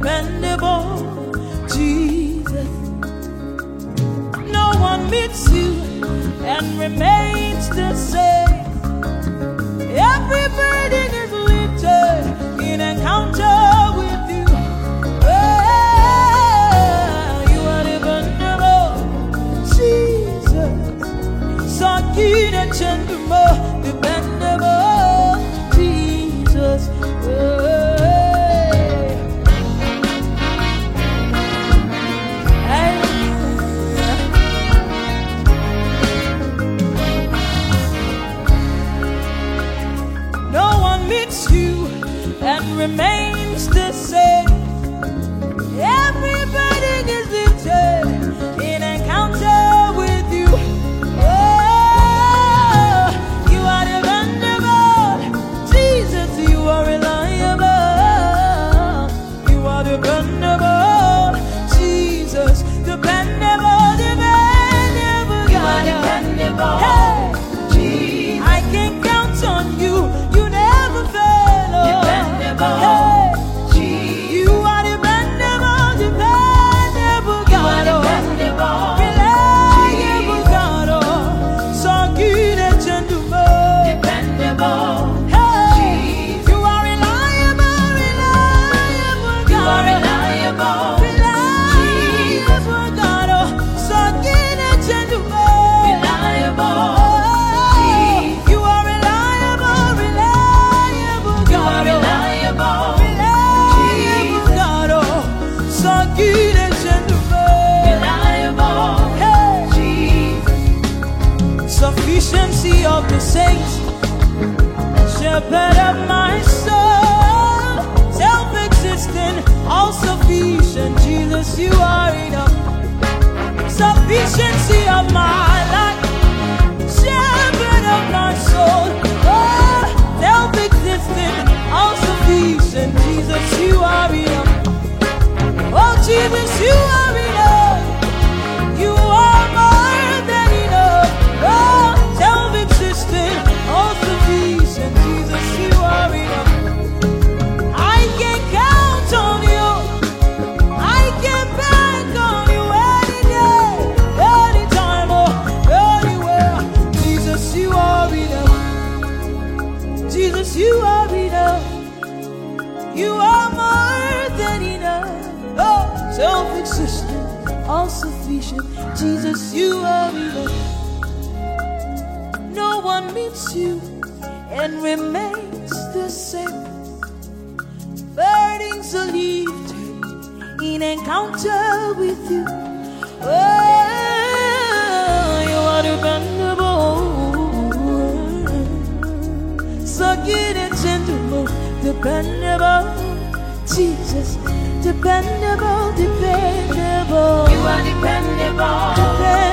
dependable, Jesus. No one meets you and remains the same. Every burden is lifted in encounter with you. Oh, you are dependable, Jesus. So good and gentle, dependable, Jesus. You and remains the same. Everybody is lifted in encounter with you. Oh, you are dependable, Jesus. You are reliable. You are dependable, Jesus. Dependable, dependable. You are dependable. Hey, Jesus. I can count on you. Hey, you are dependable, dependable God, reliable God, so good and gentleman, dependable. Hey, you are reliable, reliable God, reliable God, so good and gentleman, reliable. You are reliable, reliable God. Good and gentleman, reliable, hey. Jesus. Sufficiency of the saints, shepherd of my soul, self-existent, all-sufficient, Jesus, you are enough. Sufficiency of my life, shepherd of my soul, oh, self-existent, all-sufficient, Jesus, you are enough. Oh, Jesus, you are enough. You are more than enough. Oh, self-existent, all-sufficient, Jesus, you are enough. I can count on you. I can bank on you any day, anytime, or anywhere. Jesus, you are enough. Jesus, you are enough. You are more than enough. Oh, self-existent, all-sufficient, Jesus, you are enough. No one meets you and remains the same. Burdens are lifted in encounter with you. Oh, you are dependable, so good and gentle, dependable, Jesus. Dependable, dependable. You are dependable.